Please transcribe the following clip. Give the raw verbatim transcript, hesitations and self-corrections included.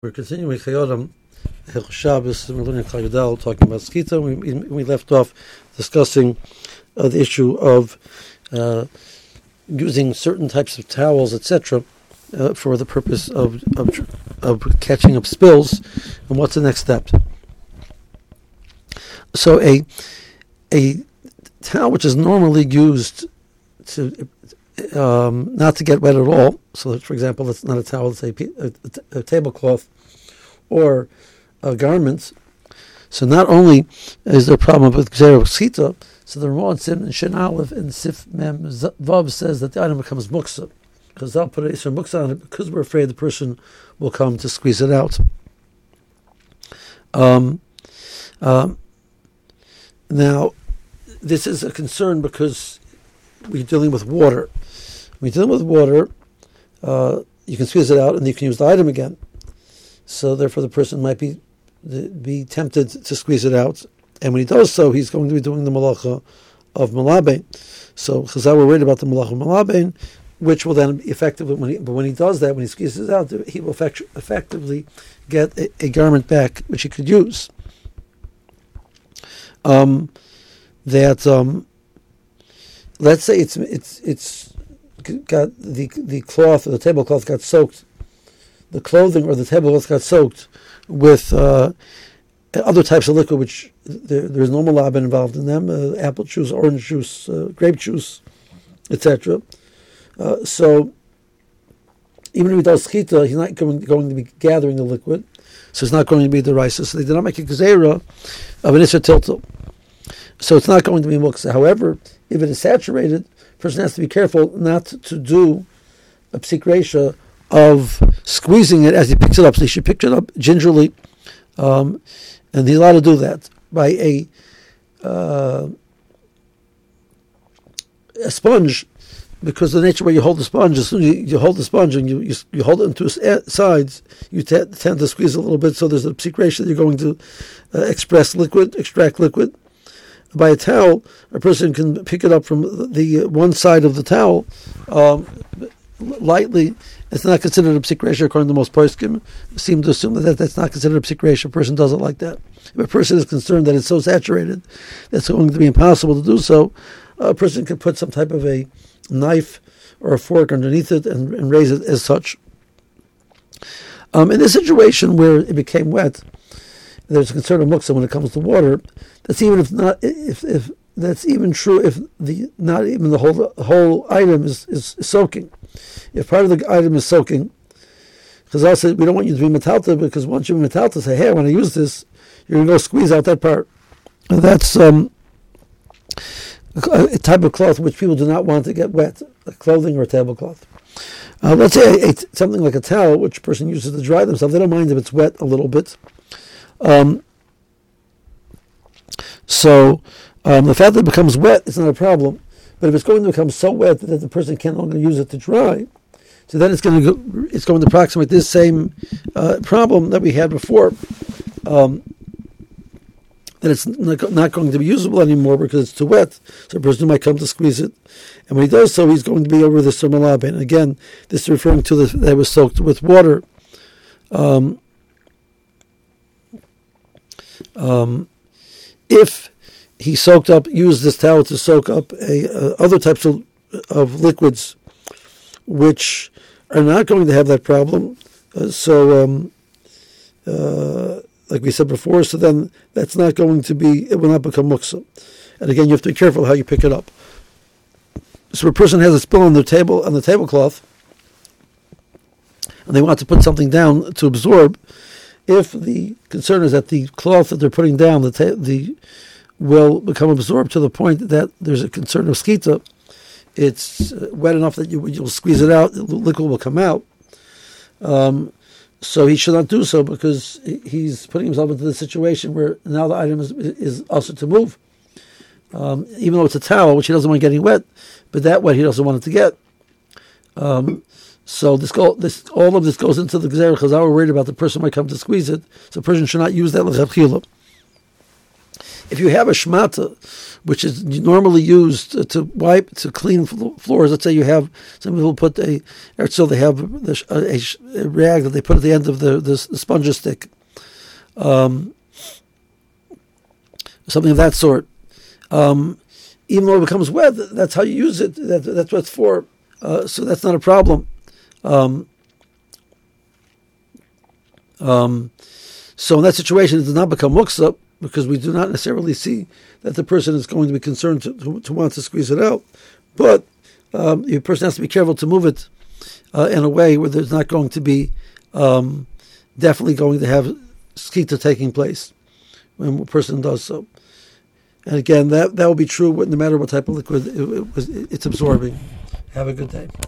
We're continuing Chayodim, Hilchos Shabbos, and we're learning Chag Gadol, talking about Skita. We, we left off discussing uh, the issue of uh, using certain types of towels, et cetera, uh, for the purpose of, of of catching up spills. And what's the next step? So a a towel which is normally used to um, not to get wet at all. So, for example, it's not a towel; it's a, a, a tablecloth or a garment. So, not only is there a problem with Gzera Skita, so the Ramah in Shin Aleph and Sif Mem Vav says that the item becomes muksa, because they'll put a Isra muksa on it because we're afraid the person will come to squeeze it out. Um, um, now, this is a concern because we're dealing with water. When you're dealing with water, uh, you can squeeze it out and you can use the item again. So therefore the person might be be tempted to squeeze it out. And when he does so, he's going to be doing the malacha of malabein. So Chazal were worried about the malacha of malabein, which will then be effectively, when he, but when he does that, when he squeezes it out, he will effect, effectively get a, a garment back, which he could use. Um, that... Um, Let's say it's it's it's got the the cloth or the tablecloth got soaked, the clothing or the tablecloth got soaked with uh, other types of liquid, which there, there's no malabin involved in them, uh, apple juice, orange juice, uh, grape juice, et cetera. Uh, so even if he does chita, he's not going, going to be gathering the liquid, so it's not going to be the rice. So they did not make a gzeira of an isra tiltel. So it's not going to be muksa. However, if it is saturated, the person has to be careful not to do a psik reisha of squeezing it as he picks it up. So he should pick it up gingerly, um, and he's allowed to do that by a uh, a sponge, because the nature where you hold the sponge, as soon as you, you hold the sponge and you, you, you hold it into its sides, you t- tend to squeeze a little bit. So there's a psik reisha that you're going to uh, express liquid, extract liquid. By a towel, a person can pick it up from the one side of the towel um, lightly. It's not considered a psik reisha according to most poskim. Seem to assume that that's not considered a psik reisha. A person does it like that. If a person is concerned that it's so saturated that it's going to be impossible to do so, a person can put some type of a knife or a fork underneath it and, and raise it as such. Um, in this situation where it became wet, there's a concern of muksa when it comes to water. That's even if not if if that's even true if the not even the whole the whole item is, is, is soaking. If part of the item is soaking, because I said we don't want you to be metalta, because once you're metalta, say, hey, I want to use this, you're going to go squeeze out that part. And that's um, a, a type of cloth which people do not want to get wet, a clothing or a tablecloth. Uh, let's say a, a, something like a towel, which a person uses to dry themselves. They don't mind if it's wet a little bit. Um, so um, the fact that it becomes wet is not a problem, but if it's going to become so wet that the person can no longer use it to dry, so then it's going to go, it's going to approximate this same uh, problem that we had before, um, that it's not going to be usable anymore because it's too wet. So a person might come to squeeze it, and when he does so, he's going to be over the surmalab. And again, this is referring to the that was soaked with water. Um, Um, if he soaked up, used this towel to soak up a, uh, other types of, of liquids, which are not going to have that problem. Uh, so, um, uh, like we said before, so then that's not going to be, it will not become muksa. And again, you have to be careful how you pick it up. So a person has a spill on the table, on the tablecloth, and they want to put something down to absorb. If the concern is that the cloth that they're putting down, the ta- the will become absorbed to the point that there's a concern of skita, it's uh, wet enough that you, you'll squeeze it out, the liquid will come out. Um, so he should not do so, because he's putting himself into the situation where now the item is, is also to move. Um, even though it's a towel, which he doesn't want getting wet, but that wet he doesn't want it to get. Um, So this, go, this all of this goes into the Gzera Chazal. We're worried about the person might come to squeeze it, so the person should not use that l'chadchila. if you have a shmata, which is normally used to, to wipe, to clean floors, let's say you have, some people put a, so they have a, a, a rag that they put at the end of the, the, the sponge stick, um, something of that sort. Um, even though it becomes wet, that's how you use it. That, that's what it's for. Uh, so that's not a problem. Um, um, so in that situation, it does not become muksa, because we do not necessarily see that the person is going to be concerned to, to, to want to squeeze it out. But um, the person has to be careful to move it uh, in a way where there's not going to be um, definitely going to have skita taking place when a person does so. And again, that, that will be true no matter what type of liquid it, it was, it's absorbing. Have a good day.